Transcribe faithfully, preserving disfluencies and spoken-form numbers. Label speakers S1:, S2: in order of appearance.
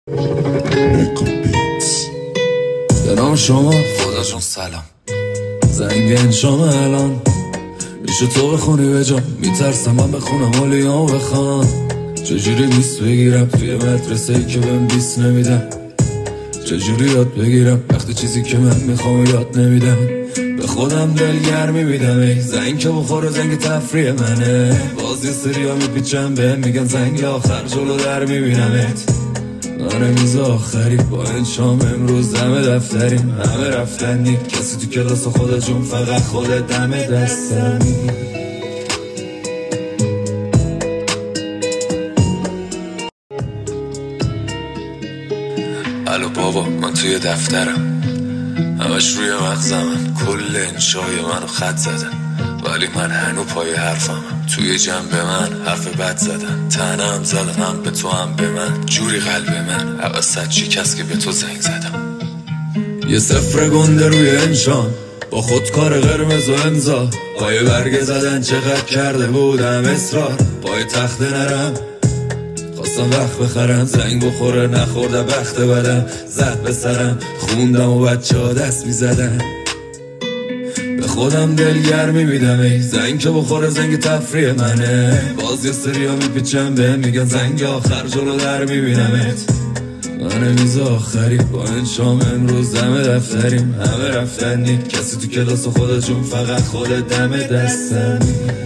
S1: به نام شما خدا جون سلام. زنگ انشام الان میشه تو بخونی به جا، میترسم من بخونم اولیام بخوان. چجوری بیست بگیرم توی مدرسه ای که بهم بیست نمیدن؟ چجوری یاد بگیرم وقتی چیزی که من میخوام یاد نمیدن؟ به خودم دلگرمی میدم ای زنگ که بخور زنگ تفریح منه. بازی سریا میپیچم به میگن زنگ آخر جلو در میبینمت. من میز آخری با انشام امروز دم دفتریم، همه رفتنی کسی تو کلاس خودت جون فقط خودت دم دستمی. الو بابا من توی دفترم، همش روی مغزمم، کل انشای منو خط زدن ولی من هنو پای حرفمم. توی جنب من حرف بد زدن، تنم زدن هم به تو هم به من، جوری قلب من حوست شکست که به تو زنگ زدم. یه صفر گنده روی انشان با خودکار قرمز و امضا، پای برگ زدن چقدر کرده بودم اصرار. پای تخت نرم خواستم وقت بخرم، زنگ بخوره نخورده بخت بدم، زد به سرم خوندم و بچه ها دست میزدن. به خودم دلگرمی میدم ای زنگ که بخوره زنگ تفریح منه. باز یه سریا میپیچم به میگن زنگ آخر جلو در میبینمت. من میز آخری با انشام امروز دم دفتریم، همه رفتنی کسی تو کلاس خودت جون فقط خودت دم دستمی.